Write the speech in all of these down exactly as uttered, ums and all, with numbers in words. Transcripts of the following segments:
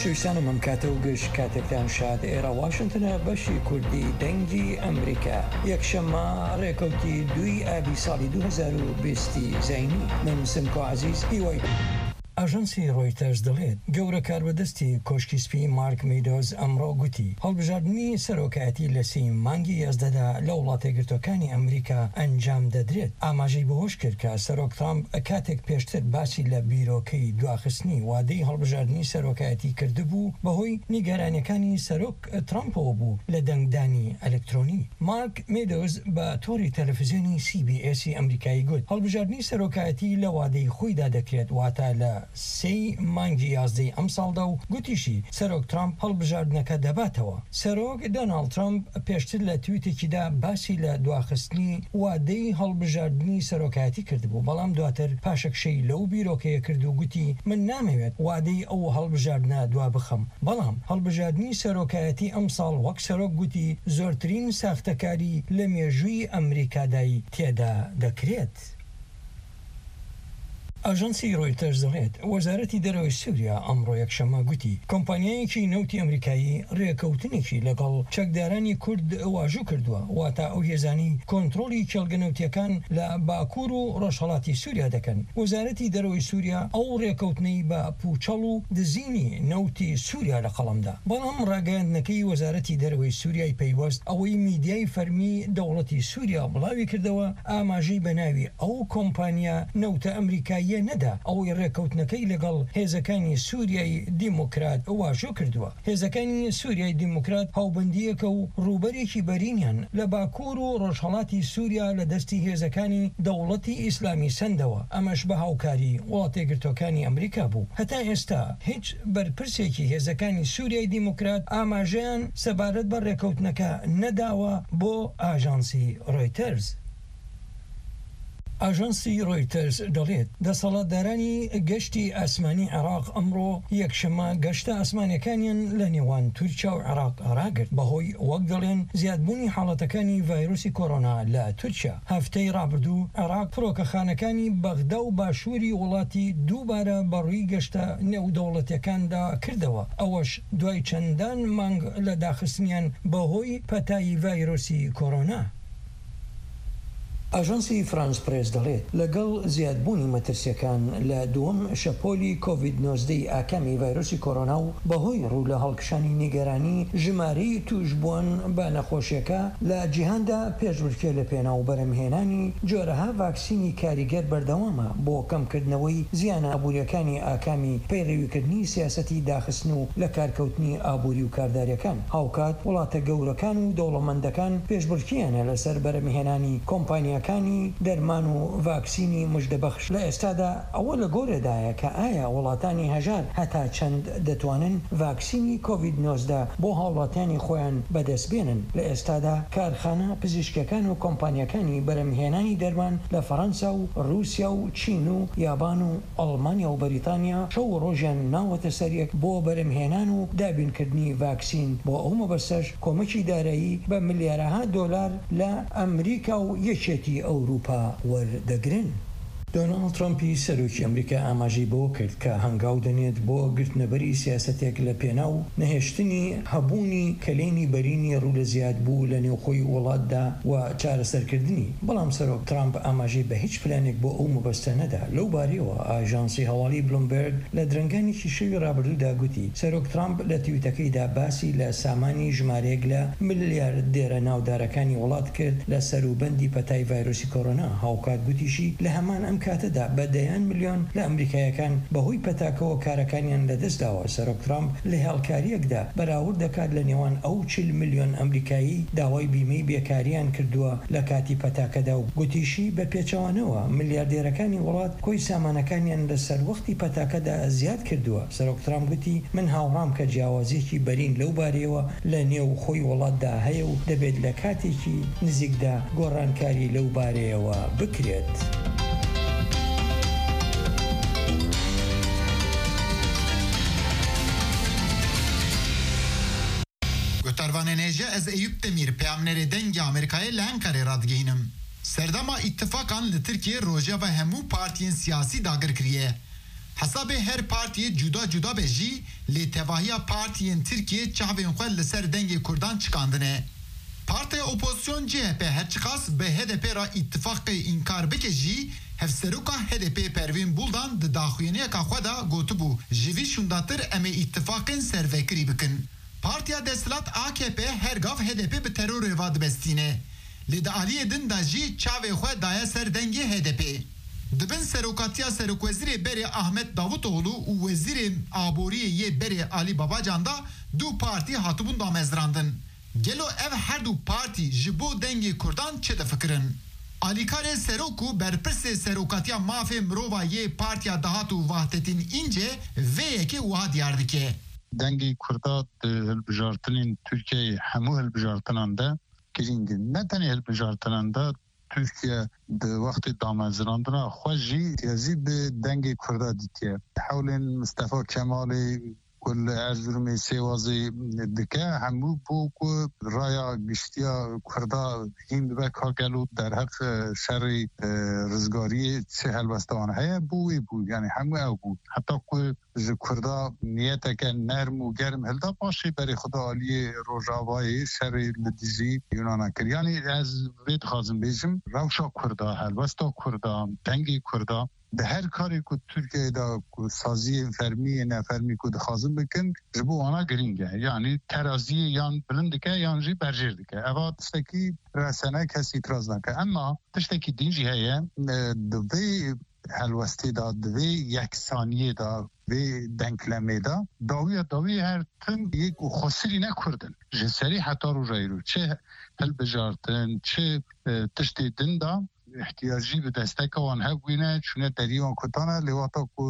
خۆشەویستانم ئەم کاتە و گەشت کاتێکتان شاد ئێرە واشنتنە بەشی کوردی دەنگی ئەمریکا یەکشەممە ڕێکەوتی دوی ئابی ساڵی دوو هەزار و بیستی زەینی من سمکۆ عەزیز هیوای ئاژانسی ڕۆیتەرز دەڵێت گەورە کاربەدەستی کۆشکی سپی مارک میدۆز ئەمڕۆ گوتی هەڵبژاردننی سەرۆکایەتی لە سی مانگی یازدەدا لە وڵاتە گرتوەکانی ئەمریکا ئەنجام دەدرێت. ئاماژەی بەهۆش کرد کە سەرۆک ترامپ کاتێک پێشتر باسی لە بیرۆکەی دواخستنی وادەی هەڵبژاردننی سەرۆکایەتی کردبوو بەهۆی نیگەرانیەکانی سەرۆک ترامپەوە بوو لە دەنگدانی ئەلکترۆنی. مارک میدۆز بە تۆری تەلەڤیزیۆنی سی بی ئێسی ئەمریکایی گوت هەڵبژاردننی سەرۆکایەتی لە وادەی خۆیدا دەکرێت واتە لە سی مانگی یازدەی ئەم ساڵدا و گوتیشی سەرۆک ترامپ هەڵبژاردنەکە دەباتەوە. سەرۆک دۆناڵد ترامپ پێشتر لە تویتێکیدا باسی لە دواخستنی وادەی هەڵبژاردننی سەرۆکایەتی کردبوو بەڵام دواتر پاشەکشەی لەو بیرۆکەیە کرد و گوتی من نامەوێت وادەی ئەو هەڵبژاردنە دوا بخەم بەڵام هەڵبژاردننی سەرۆکایەتی ئەم ساڵ وەک سەرۆک گوتی زۆرترین ساختەکاری لە مێژووی ئەمریکادای تێدا دەکرێت. ئاژانسی ڕۆیتەرز دەڵێت وەزارەتی دەرەوەی سووریا ئەمڕۆ یەکشەممە گوتی کۆمپانیایەکی نەوتی ئەمریکایی ڕێکەوتنێکی لەگەڵ چەکدارانی کورد واژوو کردووە واتە ئەو هێزانی کۆنتڕۆلی کێڵگەنەوتیەکان لە باکوور و ڕۆژهەڵاتی سووریا دەکەن. وەزارەتی دەرەوەی سووریا ئەو ڕێکەوتنەی بە پوچەڵ و دزینی نەوتی سووریا لە قەڵەمدا بەڵام ڕاگەیاندنەکەی وەزارەتی دەرەوەی سووریای پەیوەست ئەوەی میدیای فەرمی دەوڵەتی سووریا بڵاوی کردەوە ئاماژەی بەناوی ئەو کۆمپانیا نەوتە ئەمریکایی نەدا ئەوەی ڕێکەوتنەکەی لەگەڵ هێزەکانی سووریای دیموکرات واژۆ کردووە. هێزەکانی سووریای دیموکرات هاوبەندیەکە و ڕوبەرێکی بەرینیان لە باکوور و ڕۆژهەڵاتی سووریا لە دەستی هێزەکانی دەوڵەتی ئیسلامی سندەوە ئەمەش بە هاوکاری وڵاتە گرتوەکانی ئەمریکا بوو. هەتا ئێستا هیچ بەرپرسێکی هێزەکانی سووریای دیموکرات ئاماژەیان سەبارەت بە ڕێکەوتنەکە نەداوە بۆ ئاژانسی ڕۆیتەرز. ئاژانسی ڕۆیتەرز دەڵێت دەسەڵاتدارانی گەشتی ئاسمانی عێراق ئەمڕۆ یەکشەممە گەشتە ئاسمانیەکانیان لە نێوان تورکیا و عێراق ڕاگرت بەهۆی وەک دەڵێن زیادبوونی حاڵەتەکانی ڤایرۆسی کۆڕۆنا لە تورکیا. هەفتەی ڕابردوو عێراق فڕۆکەخانەکانی بەغدا و باشووری وڵاتی دووبارە بەڕووی گەشتە نێودەوڵەتیەکاندا کردەوە ئەوەش دوای چەندان مانگ لە داخستنیان بەهۆی پەتایی ڤایرۆسی کۆڕۆنا. ئاژانسی فرانس پرێس دەڵێت لەگەڵ زیادبوونی مەترسیەکان لە دووەم شەپۆلی کۆڤید نۆزدەی ئاکامی ڤایرۆسی کۆڕۆنا و بەهۆی ڕوو لە هەڵکشانی نیگەرانی ژمارەی توشبوون بە نەخۆشیەکە لە جیهاندا پێشبڕکێ لە پێنا و بەرەمهێنانی جۆرەها ڤاکسینی کاریگەر بەردەوامە بۆ کەمکردنەوەی زیانە ئابوووریەکانی ئاکامی پەیڕەویکردنی سیاسەتی داخستن و لە کارکەوتنی ئابووری و کارداریەکان. هاوکات وڵاتە گەورەکان و دەوڵەمەندەکان پێشبڕکیانە لەسەر بەرەمهێنانی کۆمپانیا دەرمان و ڤاکسینی مژدەبەخش. لە ئێستادا ئەوە لە گۆرەدایە کە ئایا وڵاتانی هەژار هەتا چەند دەتوانن ڤاکسینی کۆڤید نۆزدە بۆ هاوڵاتیانی خۆیان بەدەستبێنن. لە ئێستادا کارخانە پزیشکەکان و کۆمپانیەکانی بەرەمهێنانی دەرمان لە فەڕەنسا و رووسیا و چین و یابان و ئەڵمانیا و بەریتانیا شەو ڕۆژیان ناوەتە سەریەک بۆ بەرەمهێنان و دابینکردنی ڤاکسین بۆ ئەو مەبەستەش کۆمەکی دارایی بە ملیارەها دۆلار لە ئەمریکا و یەکێتی ئەوروپا وەردەگرن. دۆناڵد ترامپی سەرۆکی ئەمریکا ئاماژەی بۆ کرد کە هەنگاو دەنێت بۆ گرتنەبەری سیاسەتێک لە پێنا و نەهێشتنی هەبوونی کەلێنی بەرینی ڕوو لە زیاد بوو لە نێوخۆی وڵاتدا و چارەسەرکردنی. بەڵام سەرۆک ترامپ ئاماژەی بە هیچ پلانێک بۆ ئەو مەبەستە نەدا. لەو بارەیەوە ئاژانسی هەواڵی بلومبەرگ لە درنگانێکی شەوی ڕابردوودا گوتی سەرۆک ترامپ لە تویتەکەیدا باسی لە سامانی ژمارەیەک لە ملیاردێرە ناودارەکانی وڵات کرد لە سەروبەندی پەتای ڤایرۆسی کۆڕۆنا. هاوکات گوتیشی لە هەمان ئەم کاتەدا بە دەیان ملیۆن لە ئەمریکایەکان بەهۆی پەتاکەوە کارەکانیان لەدەستداوە. سەرۆک ترامپ لە هێڵکاریەکدا بەراورد دەکات لە نێوان ئەو چل ملیۆن ئەمریکایی داوای بیمەی بێکاریان کردووە لە کاتی پەتاکەدا و گوتیشی بە پێچەوانەوە ملیاردێرەکانی وڵات کۆی سامانەکانیان لەسەر وەختی پەتاکەدا زیاد کردووە. سەرۆک ترامپ گوتی من هاوڕام کە جیاوازیەکی بەرین لەو بارەیەوە لە نێو خۆی وڵاتدا هەیە و دەبێت لە کاتێکی نزیکدا گۆڕانکاری لەو بارەیەوە بکرێت. Tarvanêje ez Eyüp Demir peyamnerê dengê Amerîkayê li Enqerê radgihînim. Serdema îttifakan li Tirkiye Rojava hemû partiyên siyasî dagir kiriye. حساب هر پارتی جدا جدا بجی لی تواهی پارتیین ترکیه چاوین خواه لسر دنگ کردان چکاندنه. پارتی اپوزیسیون جی اپ هر چقاس به هدپ را اتفاق انکار بکجی هفسروکا هدپ پروین بولدان د داخوینه که خدا گوتو بو جوی شونداتر امی اتفاقین سروکری بکن. پارتیا دستلات آ کی پی هرگاف هدپ به ترور واد بستینه. لید علی دن داجی چاوی خواه دایا سر دنگی هدپ. دبن سروکاتیا سروکوزیر بری احمد داوطوغلو و وزیر آبوری یه بری علی باباجان دا دو پارتی هاتبون دامزراندن. گلو ev her du parti ji bo dengê Kurdan çi difikirin? Alîkarê Serokû berpirsê serokatiya mafê mirova yê Partiya Dahat û Vahdetên înce vê yekê wiha diyar dike. Dengê Kurda di hilbijartinên Tirkiyeyê hemû hilbijartinan de girîng in. Ne tenê hilbijartinan de Türkiye di wextê damezirandina xwe jî tezî bi dengê Kurda dîtiye. Hewlên Mustafa Kemalê کل ارزورمی سیوازی دکه همو بو کو رایا گشتیا کردا هند و کاگلو در حق شر رزگاری چه هلوستان هیا بوی بو یعنی همو او بو حتی کو کردا نیت که نرم و گرم هلدا باشه برای خدا علی روجاوای شر لدیزی یونانا کر یعنی از وید خازم بیجم روشا کردا هلوستا کردا دنگی کردا به هر کاری که ترکیه دا سازی فرمی نفرمی که خازم بکن جبو آنا گرینگه یعنی ترازی یان بلند که یان جی برجر دکه اوا تشتکی رسانه کسی اتراز نکه اما تشتکی دینجی هیه دوی هلوستی دا دوی یک ثانیه دا دوی دنکلمه دا داوی داوی هر تن یک خسری نکردن جسری حتی رو جایی رو چه هل بجارتن چه تشتی دن دا احتیاجی به دستک آن هبوینه چونه دریوان کتانه لواتا که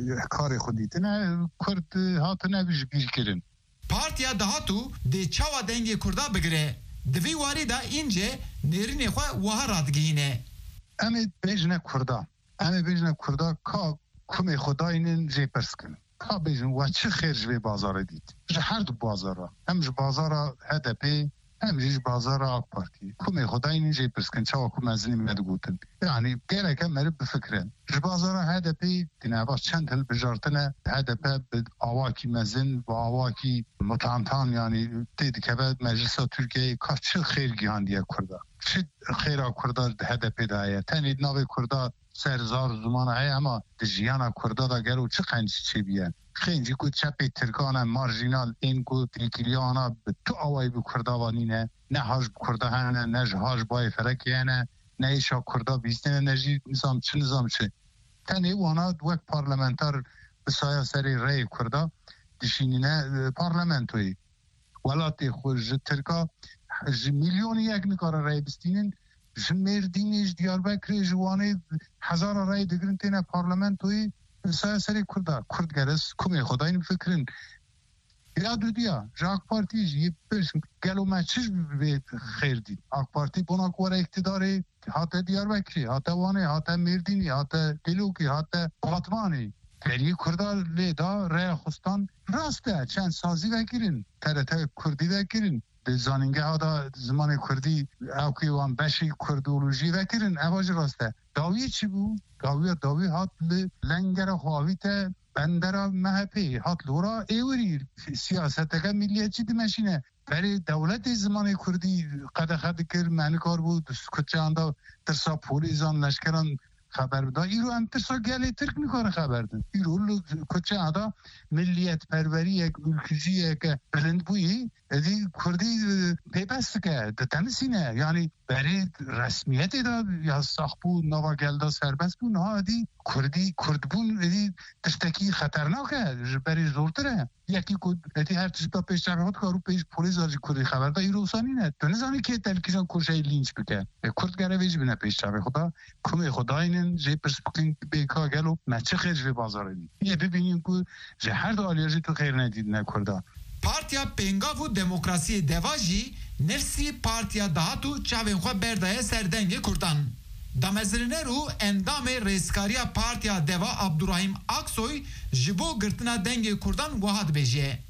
کار خودیتنه کرد هاتنه بیش بیر کرن. پارتیا دهاتو ده چاوا دنگ کرده بگره دوی واری دا اینجا نیرین خواه وها رادگینه. امی بیجنه کرده امی بیجنه کرده که کمی خدایینن جی پرس کن که بیجنه و چه خیر جوی بازار دید جه هر دو بازاره هم جه بازار هدپی هم جیش بازار آق پارتی کمی خدای نیجی پرسکن چاوا کم ازنی میده گوتن یعنی گره که مرد بفکرن جی بازار هدپی دینواز چند هل بجارتنه هدپی به آواکی مزن و آواکی متعنتان یعنی دیدی که بعد مجلس ترکیه که چه خیر گیان دیه کرده چه خیر کرده هدپی دایه تنید ناوی کرده سرزار زمان های اما دجیان کرده دا گرو چه قنچی چی بیان خیلی که چپی ترکانه مارجینال این که ترکیلیانا به تو آوای بکردوانی نه نه هاش بکرده نه نه هاش بای فرکی نه نه ایشا کرده بیستنه نجی نظام چه نظام چه تنی وانا وک پارلمنتار بسایا سری رای کرده دشینی نه پارلمنتوی ولاتی خوش ترکا میلیونی یک نکار رای بستینن مردینش دیار بکری جوانه هزار رای دگرن تینه پارلمنتوی سر سری کرده کرد گرس کمی خدایین فکرین یاد دیا جاک پارتی یه پرس گلو مچش به خیر دید آک پارتی بنا کوره اقتداری حتی دیار بکری حتی وانه حتی مردینی حتی دلوکی حتی قاطمانی تری کرده لیدا رای خستان راسته چند سازی وکرین ترته کردی وکرین زانینگه ها دا زمان کردی اوکی وان بشی کردولوژی وکرین اواج راسته داوی چی بود؟ داوی داوی هات لنگر خواهیت بندر مهپی هات لورا ایوری سیاست که ملیتی دمشینه برای دولت زمان کردی قد خد کر معنی کار بود کچه آندا ترسا پولیزان لشکران خبر بده ایرو هم ترسا گلی ترک میکنه خبر ده ایرو کچه آندا ملیت پروری یک ملکجی یک بلند بویی ادی کردی پیبست که دتنسینه یعنی برای رسمیت دا یا ساخبو نوا گلدا سربست بون ها ادی کردی کردبون ادی تشتکی خطرناکه برای زورتره یکی کد ادی هر تشتا پیش جرهات کارو پیش پولیس آجی کردی خبر دا ایرو سانینه تو نزانی که تلکیشان کشه لینچ بکن کرد گره ویج بینه پیش جرهات خدا کمی خدا اینن جه پرسپکلین بیکا گلو مچه خیر جوی بازاره دید یه ببینیم که جه هر دو آلیاجی تو خیر ندید نکرده پارتیا پنگاو و دموکراسی دواجی نفسی پارتیا دهاتو چاوین خواه بردایه سردنگ کردن. دمزرینه رو اندام ریسکاریا پارتیا دوا عبدالرحیم اکسوی جبو گرتنا دنگ کردن وحد بیجه.